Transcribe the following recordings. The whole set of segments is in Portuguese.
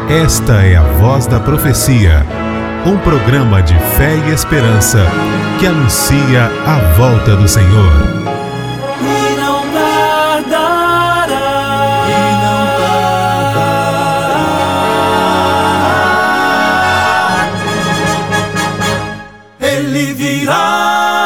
Esta é a Voz da Profecia, um programa de fé e esperança que anuncia a volta do Senhor. E não tardará, Ele virá.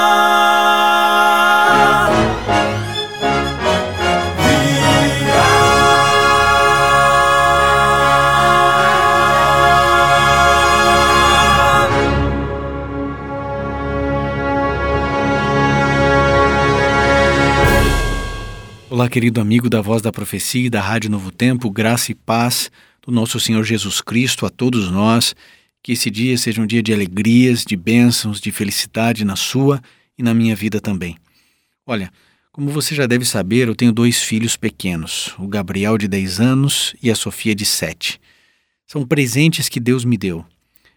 Olá, querido amigo da Voz da Profecia e da Rádio Novo Tempo, graça e paz do nosso Senhor Jesus Cristo a todos nós. Que esse dia seja um dia de alegrias, de bênçãos, de felicidade na sua e na minha vida também. Olha, como você já deve saber, eu tenho 2 filhos pequenos, o Gabriel de 10 anos e a Sofia de 7. São presentes que Deus me deu.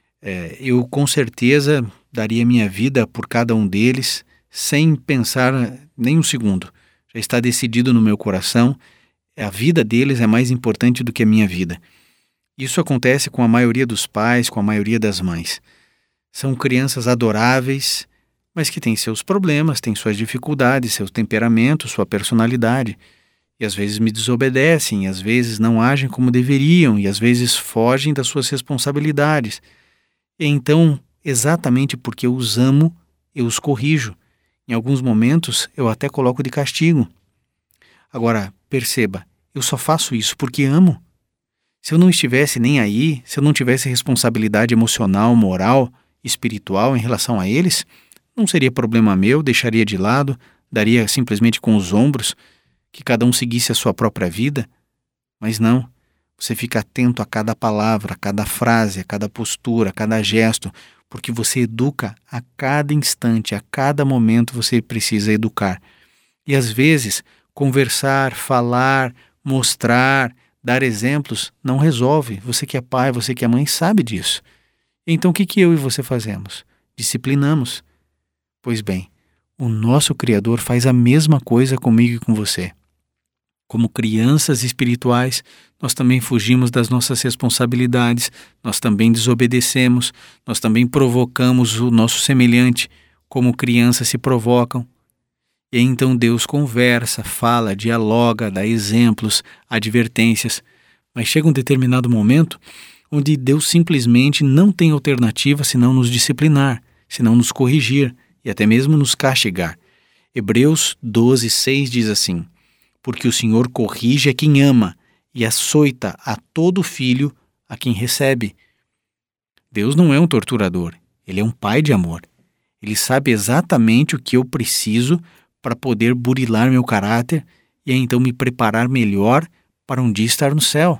Eu com certeza daria minha vida por cada um deles sem pensar nem um segundo. Já está decidido no meu coração, a vida deles é mais importante do que a minha vida. Isso acontece com a maioria dos pais, com a maioria das mães. São crianças adoráveis, mas que têm seus problemas, têm suas dificuldades, seu temperamento, sua personalidade. E às vezes me desobedecem, e às vezes não agem como deveriam, e às vezes fogem das suas responsabilidades. E então, exatamente porque eu os amo, eu os corrijo. Em alguns momentos, eu até coloco de castigo. Agora, perceba, eu só faço isso porque amo. Se eu não estivesse nem aí, se eu não tivesse responsabilidade emocional, moral, espiritual em relação a eles, não seria problema meu, deixaria de lado, daria simplesmente com os ombros, que cada um seguisse a sua própria vida. Mas não, você fica atento a cada palavra, a cada frase, a cada postura, a cada gesto, porque você educa a cada instante, a cada momento você precisa educar. E às vezes, conversar, falar, mostrar, dar exemplos não resolve. Você que é pai, você que é mãe sabe disso. Então o que eu e você fazemos? Disciplinamos. Pois bem, o nosso Criador faz a mesma coisa comigo e com você. Como crianças espirituais, nós também fugimos das nossas responsabilidades, nós também desobedecemos, nós também provocamos o nosso semelhante, como crianças se provocam. E então Deus conversa, fala, dialoga, dá exemplos, advertências. Mas chega um determinado momento onde Deus simplesmente não tem alternativa senão nos disciplinar, senão nos corrigir e até mesmo nos castigar. Hebreus 12:6 diz assim: porque o Senhor corrige a quem ama e açoita a todo filho a quem recebe. Deus não é um torturador, Ele é um pai de amor. Ele sabe exatamente o que eu preciso para poder burilar meu caráter e então me preparar melhor para um dia estar no céu.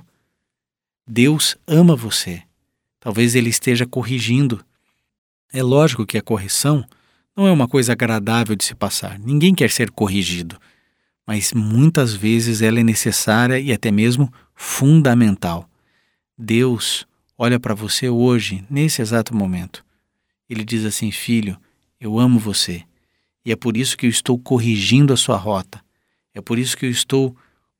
Deus ama você. Talvez Ele esteja corrigindo. É lógico que a correção não é uma coisa agradável de se passar. Ninguém quer ser corrigido. Mas muitas vezes ela é necessária e até mesmo fundamental. Deus olha para você hoje, nesse exato momento. Ele diz assim: filho, eu amo você. E é por isso que eu estou corrigindo a sua rota. É por isso que eu estou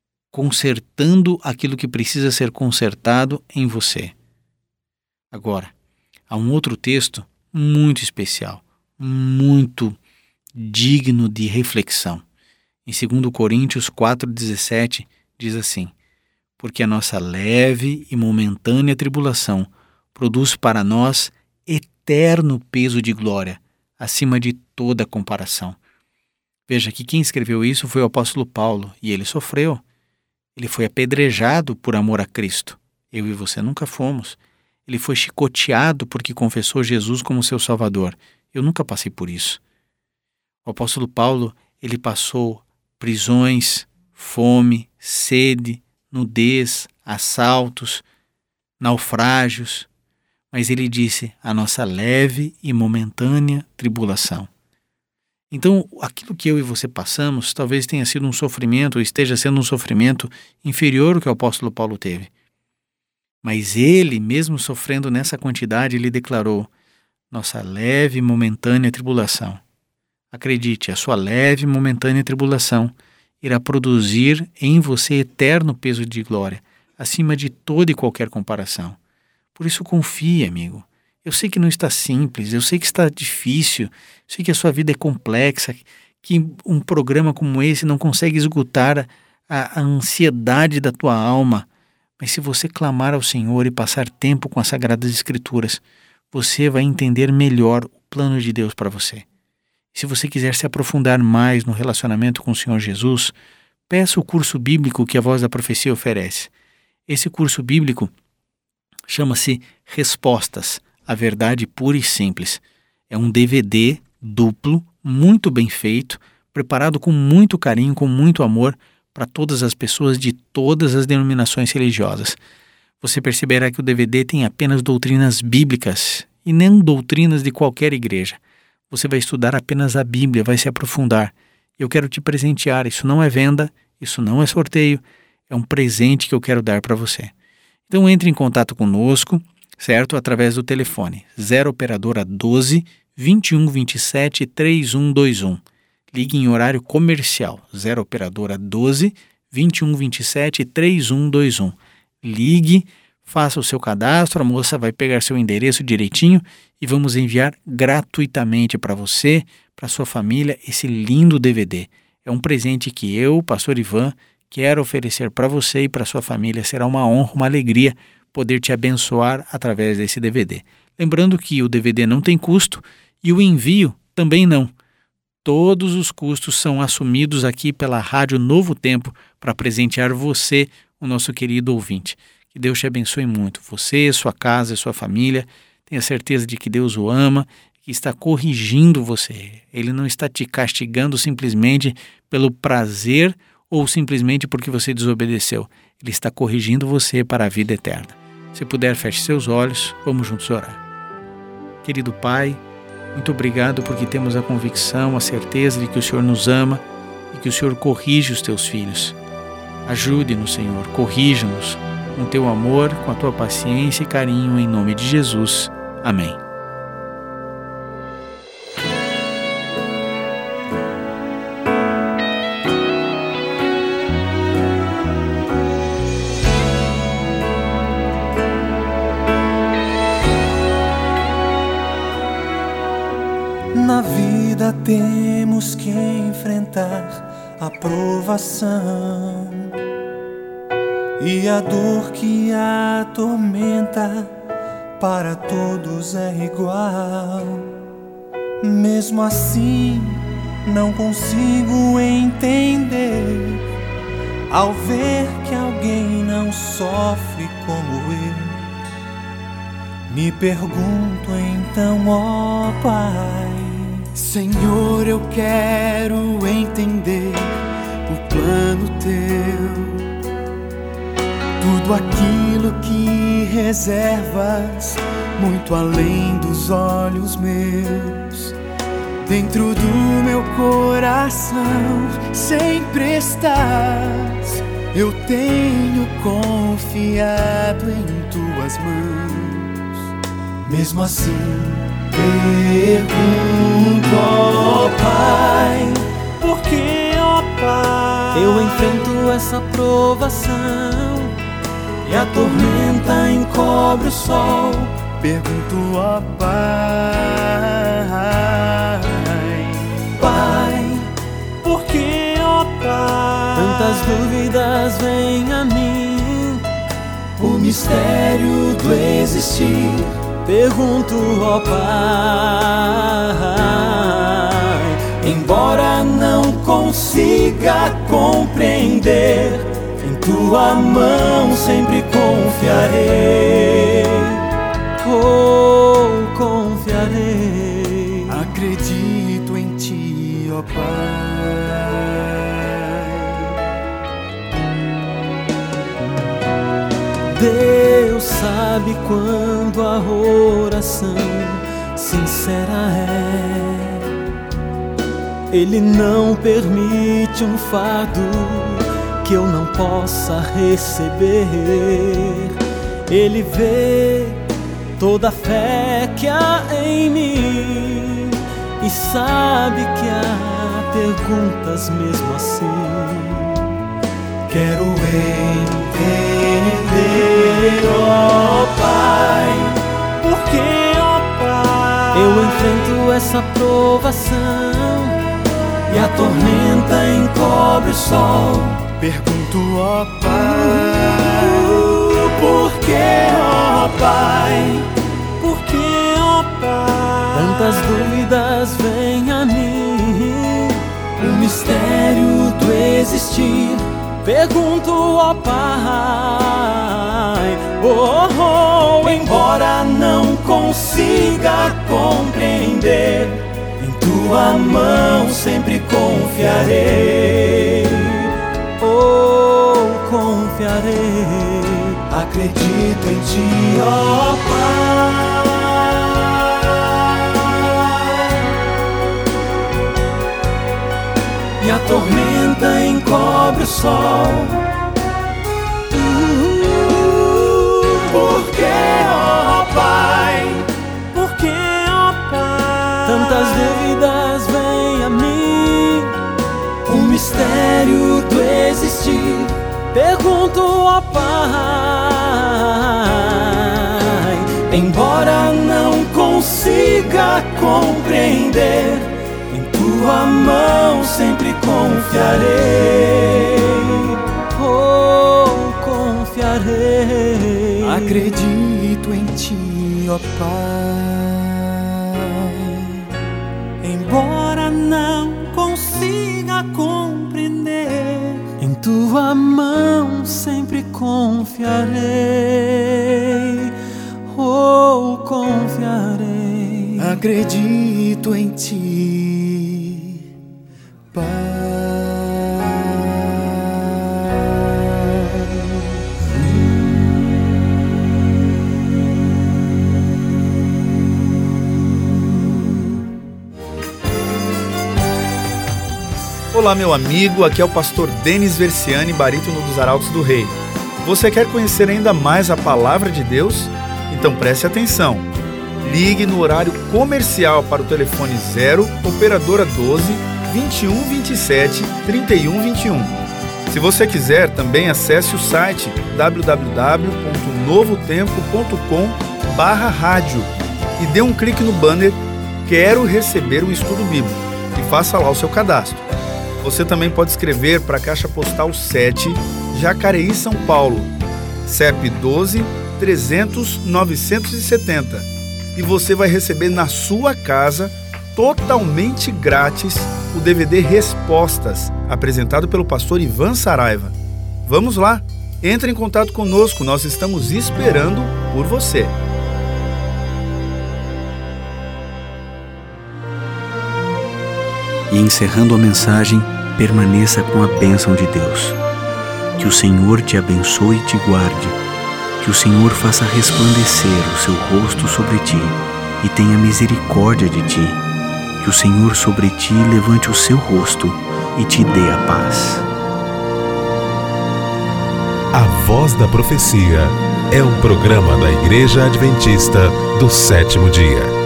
consertando aquilo que precisa ser consertado em você. Agora, há um outro texto muito especial, muito digno de reflexão. Em 2 Coríntios 4,17, diz assim: porque a nossa leve e momentânea tribulação produz para nós eterno peso de glória, acima de toda comparação. Veja que quem escreveu isso foi o apóstolo Paulo, e ele sofreu. Ele foi apedrejado por amor a Cristo. Eu e você nunca fomos. Ele foi chicoteado porque confessou Jesus como seu Salvador. Eu nunca passei por isso. O apóstolo Paulo, ele passou prisões, fome, sede, nudez, assaltos, naufrágios, mas ele disse: a nossa leve e momentânea tribulação. Então, aquilo que eu e você passamos talvez tenha sido um sofrimento, ou esteja sendo um sofrimento inferior ao que o apóstolo Paulo teve. Mas ele, mesmo sofrendo nessa quantidade, ele declarou: nossa leve e momentânea tribulação. Acredite, a sua leve e momentânea tribulação irá produzir em você eterno peso de glória, acima de toda e qualquer comparação. Por isso confie, amigo. Eu sei que não está simples, eu sei que está difícil, eu sei que a sua vida é complexa, que um programa como esse não consegue esgotar a ansiedade da tua alma. Mas se você clamar ao Senhor e passar tempo com as Sagradas Escrituras, você vai entender melhor o plano de Deus para você. Se você quiser se aprofundar mais no relacionamento com o Senhor Jesus, peça o curso bíblico que a Voz da Profecia oferece. Esse curso bíblico chama-se Respostas, a Verdade Pura e Simples. É um DVD duplo, muito bem feito, preparado com muito carinho, com muito amor, para todas as pessoas de todas as denominações religiosas. Você perceberá que o DVD tem apenas doutrinas bíblicas e nem doutrinas de qualquer igreja. Você vai estudar apenas a Bíblia, vai se aprofundar. Eu quero te presentear, isso não é venda, isso não é sorteio, é um presente que eu quero dar para você. Então entre em contato conosco, certo? Através do telefone 0 operadora 12 21 27 3121. Ligue em horário comercial 0 operadora 12 21 27 3121. Ligue, faça o seu cadastro, a moça vai pegar seu endereço direitinho e vamos enviar gratuitamente para você, para sua família, esse lindo DVD. É um presente que eu, pastor Ivan, quero oferecer para você e para sua família. Será uma honra, uma alegria poder te abençoar através desse DVD. Lembrando que o DVD não tem custo e o envio também não. Todos os custos são assumidos aqui pela Rádio Novo Tempo para presentear você, o nosso querido ouvinte. Que Deus te abençoe muito. Você, sua casa, sua família. Tenha certeza de que Deus o ama, que está corrigindo você. Ele não está te castigando simplesmente pelo prazer ou simplesmente porque você desobedeceu. Ele está corrigindo você para a vida eterna. Se puder, feche seus olhos. Vamos juntos orar. Querido Pai, muito obrigado porque temos a convicção, a certeza de que o Senhor nos ama e que o Senhor corrige os teus filhos. Ajude-nos, Senhor, corrija-nos com teu amor, com a tua paciência e carinho, em nome de Jesus. Amém. Na vida temos que enfrentar a provação e a dor que atormenta para todos é igual. Mesmo assim, não consigo entender ao ver que alguém não sofre como eu. Me pergunto então, ó Pai, Senhor, eu quero entender o plano teu, tudo aquilo que reservas muito além dos olhos meus. Dentro do meu coração sempre estás, eu tenho confiado em tuas mãos. Mesmo assim, pergunto, ó Pai, por que, ó Pai, eu enfrento essa provação e a tormenta encobre o sol? Pergunto, ó Pai, Pai, por que, ó Pai, tantas dúvidas vêm a mim, o mistério do existir? Pergunto, ó Pai, embora não consiga compreender, em tua mão sempre confiarei. Oh, confiarei. Acredito em ti, ó Pai. Deus sabe quando a oração sincera é. Ele não permite um fardo que eu não possa receber. Ele vê toda a fé que há em mim e sabe que há perguntas mesmo assim. Quero entender ó Pai? Por que, ó Pai? Eu enfrento essa provação e a tormenta encobre o sol. Pergunto, ó Pai, por que, ó Pai? Por que, ó Pai? Tantas dúvidas vêm a mim, o mistério do existir. Pergunto, ó Pai, embora não consiga compreender, em tua mão sempre confiarei. Confiarei, acredito em ti, ó Pai. E a tormenta encobre o sol. Por que, ó Pai? Por que, ó Pai? Tantas dúvidas vêm a mim, o mistério do existir. Pergunto, ó Pai, embora não consiga compreender, em tua mão sempre confiarei. Confiarei. acredito em ti, ó Pai. Embora não consiga compreender, em tua mão sempre confiarei. Confiarei. Acredito em ti, Pai. Olá, meu amigo, aqui é o pastor Denis Versiani, barítono dos Arautos do Rei. Você quer conhecer ainda mais a Palavra de Deus? Então preste atenção. Ligue no horário comercial para o telefone 0 operadora 12 21 27 31 21. Se você quiser, também acesse o site www.novotempo.com/rádio e dê um clique no banner Quero receber um estudo bíblico e faça lá o seu cadastro. Você também pode escrever para a Caixa Postal 7, Jacareí, São Paulo, CEP 12 300 970, e você vai receber na sua casa, totalmente grátis, o DVD Respostas, apresentado pelo pastor Ivan Saraiva. Vamos lá, entre em contato conosco, nós estamos esperando por você. E encerrando a mensagem, permaneça com a bênção de Deus. Que o Senhor te abençoe e te guarde. Que o Senhor faça resplandecer o seu rosto sobre ti e tenha misericórdia de ti. Que o Senhor sobre ti levante o seu rosto e te dê a paz. A Voz da Profecia é um programa da Igreja Adventista do Sétimo Dia.